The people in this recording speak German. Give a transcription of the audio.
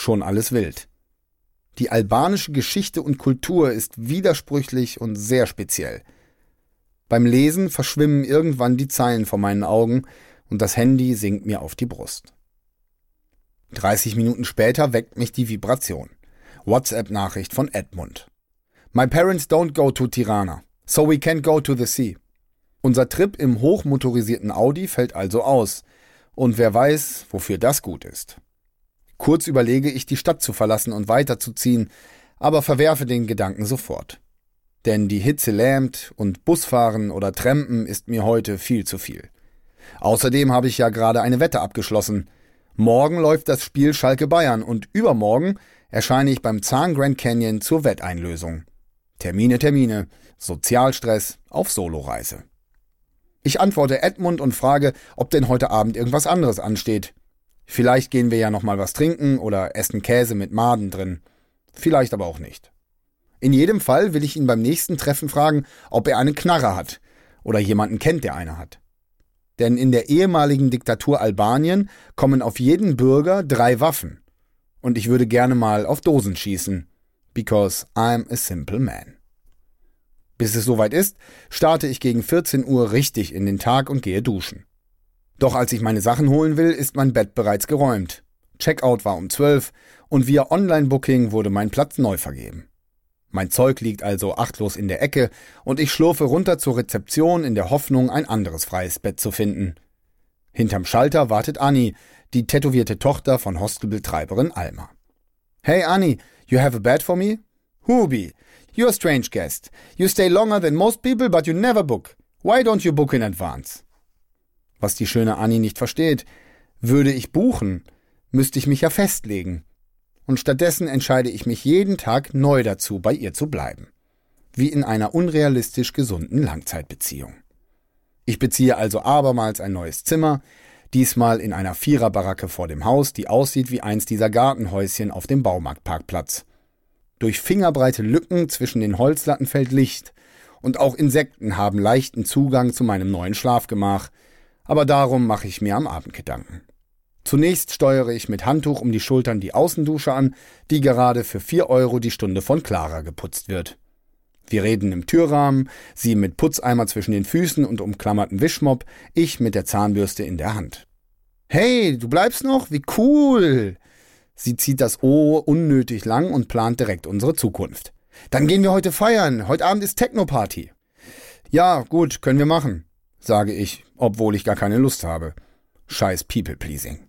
schon alles wild. Die albanische Geschichte und Kultur ist widersprüchlich und sehr speziell. Beim Lesen verschwimmen irgendwann die Zeilen vor meinen Augen und das Handy sinkt mir auf die Brust. 30 Minuten später weckt mich die Vibration. WhatsApp-Nachricht von Edmund. My parents don't go to Tirana, so we can't go to the sea. Unser Trip im hochmotorisierten Audi fällt also aus. Und wer weiß, wofür das gut ist. Kurz überlege ich, die Stadt zu verlassen und weiterzuziehen, aber verwerfe den Gedanken sofort. Denn die Hitze lähmt und Busfahren oder Trampen ist mir heute viel zu viel. Außerdem habe ich ja gerade eine Wette abgeschlossen. Morgen läuft das Spiel Schalke Bayern und übermorgen erscheine ich beim Zahn Grand Canyon zur Wetteinlösung. Termine, Sozialstress auf Soloreise. Ich antworte Edmund und frage, ob denn heute Abend irgendwas anderes ansteht. Vielleicht gehen wir ja noch mal was trinken oder essen Käse mit Maden drin. Vielleicht aber auch nicht. In jedem Fall will ich ihn beim nächsten Treffen fragen, ob er eine Knarre hat oder jemanden kennt, der eine hat. Denn in der ehemaligen Diktatur Albanien kommen auf jeden Bürger 3 Waffen. Und ich würde gerne mal auf Dosen schießen. Because I'm a simple man. Bis es soweit ist, starte ich gegen 14 Uhr richtig in den Tag und gehe duschen. Doch als ich meine Sachen holen will, ist mein Bett bereits geräumt. Checkout war um 12 und via Online-Booking wurde mein Platz neu vergeben. Mein Zeug liegt also achtlos in der Ecke und ich schlurfe runter zur Rezeption in der Hoffnung, ein anderes freies Bett zu finden. Hinterm Schalter wartet Anni, die tätowierte Tochter von Hostelbetreiberin Alma. Hey Anni, you have a bed for me? Hubi, you're a strange guest. You stay longer than most people, but you never book. Why don't you book in advance? Was die schöne Anni nicht versteht, würde ich buchen, müsste ich mich ja festlegen. Und stattdessen entscheide ich mich jeden Tag neu dazu, bei ihr zu bleiben. Wie in einer unrealistisch gesunden Langzeitbeziehung. Ich beziehe also abermals ein neues Zimmer, diesmal in einer Viererbaracke vor dem Haus, die aussieht wie eins dieser Gartenhäuschen auf dem Baumarktparkplatz. Durch fingerbreite Lücken zwischen den Holzlatten fällt Licht und auch Insekten haben leichten Zugang zu meinem neuen Schlafgemach, aber darum mache ich mir am Abend Gedanken. Zunächst steuere ich mit Handtuch um die Schultern die Außendusche an, die gerade für 4 € die Stunde von Clara geputzt wird. Wir reden im Türrahmen, sie mit Putzeimer zwischen den Füßen und umklammerten Wischmopp, ich mit der Zahnbürste in der Hand. »Hey, du bleibst noch? Wie cool!« Sie zieht das O unnötig lang und plant direkt unsere Zukunft. »Dann gehen wir heute feiern. Heute Abend ist Techno-Party.« »Ja, gut, können wir machen«, sage ich, obwohl ich gar keine Lust habe. Scheiß People-Pleasing.